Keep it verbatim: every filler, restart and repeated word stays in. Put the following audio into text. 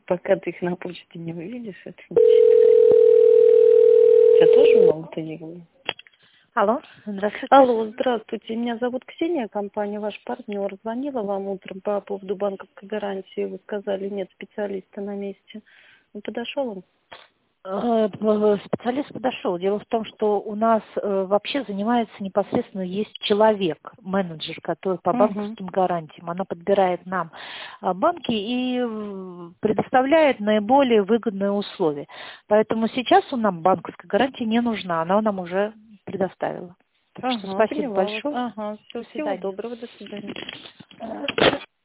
Пока ты их на почте не увидишь, это не считается. Тебя тоже могут и не говорить. Алло, здравствуйте. Алло, здравствуйте. Меня зовут Ксения, компания «Ваш партнер». Звонила вам утром по поводу банковской гарантии. Вы сказали, нет специалиста на месте. Он подошел он? Э, Специалист подошел. Дело в том, что у нас э, вообще занимается непосредственно, есть человек, менеджер, который по Угу. банковским гарантиям. Она подбирает нам э, банки и э, предоставляет наиболее выгодные условия. Поэтому сейчас у нам банковская гарантия не нужна, она нам уже предоставила. Так что Ага, спасибо поняла вас. большое. Ага, все, До всего свидания. доброго, до свидания.